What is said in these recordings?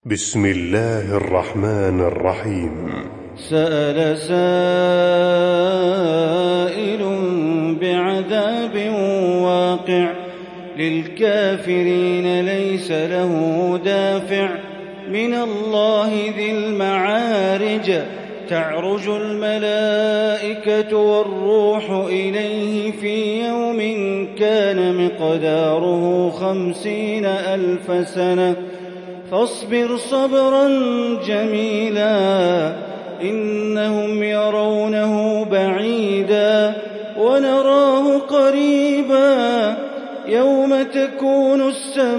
بسم الله الرحمن الرحيم. سأل سائل بعذاب واقع للكافرين ليس له دافع من الله ذي المعارج تعرج الملائكة والروح إليه في يوم كان مقداره 50,000 سنة فاصبر صبرا جميلا إنهم يرونه بعيدا ونراه قريبا يوم تكون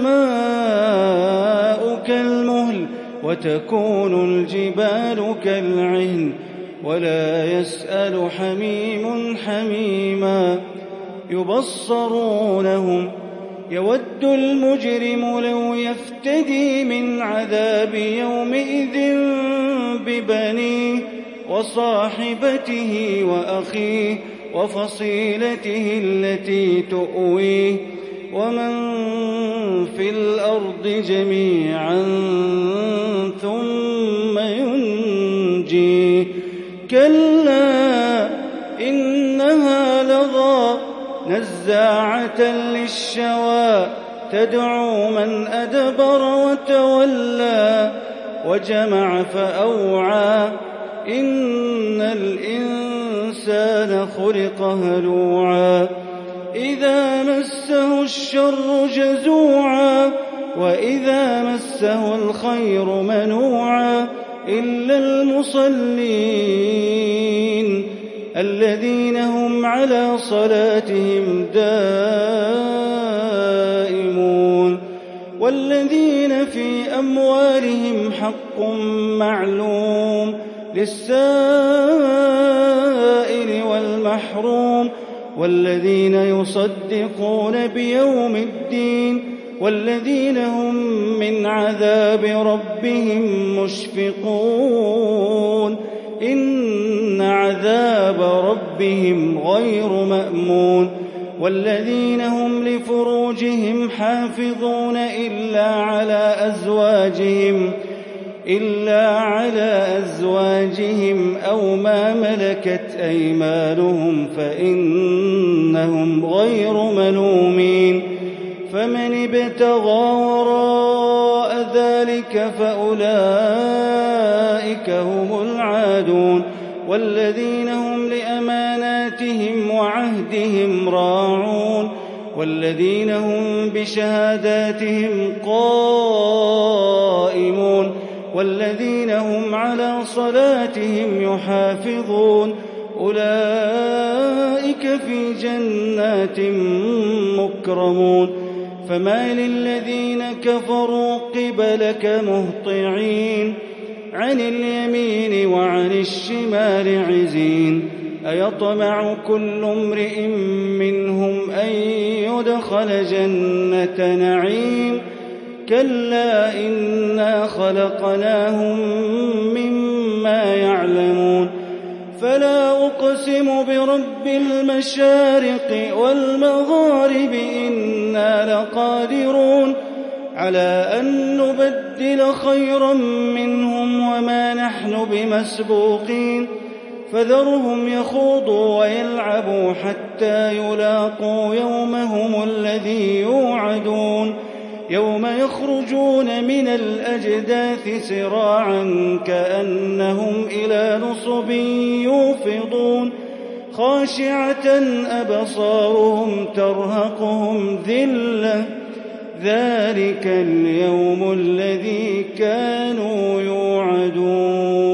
السماء كالمهل وتكون الجبال كالعهن ولا يسأل حميم حميما يبصرونهم يود المجرم لو يفتدي من عذاب يومئذ ببنيه وصاحبته وأخيه وفصيلته التي تؤويه ومن في الأرض جميعا ثم ينجيه كلا إنها لظى نزاعة للشوى تدعو من أدبر وتولى وجمع فأوعى إن الإنسان خلق هلوعا إذا مسه الشر جزوعا وإذا مسه الخير منوعا إلا المصلين الذين هم على صلاتهم دائمون والذين في أموالهم حق معلوم للسائل والمحروم والذين يصدقون بيوم الدين والذين هم من عذاب ربهم مشفقون إن عذاب ربهم غير مأمون والذين هم لفروجهم حافظون إلا على أزواجهم أو ما ملكت أيمانهم فإنهم غير ملومين فمن ابتغى وراء ذلك فأولئك هم العادون والذين هم لأماناتهم وعهدهم راعون والذين هم بشهاداتهم قائمون والذين هم على صلاتهم يحافظون أولئك في جنات مكرمون فما للذين كفروا قبلك مهطعين عن اليمين وعن الشمال عزين أيطمع كل امرئ منهم أن يدخل جنة نعيم كلا إنا خلقناهم مما يعلمون فلا أقسم برب المشارق والمغارب إنا لقادرون على أن نبدل خيرا منهم وما نحن بمسبوقين فذرهم يخوضوا ويلعبوا حتى يلاقوا يومهم الذي يوعدون يوم يخرجون من الأجداث سراعا كأنهم إلى نصب يوفضون خاشعة أبصارهم ترهقهم ذلة ذلك اليوم الذي كانوا يوعدون.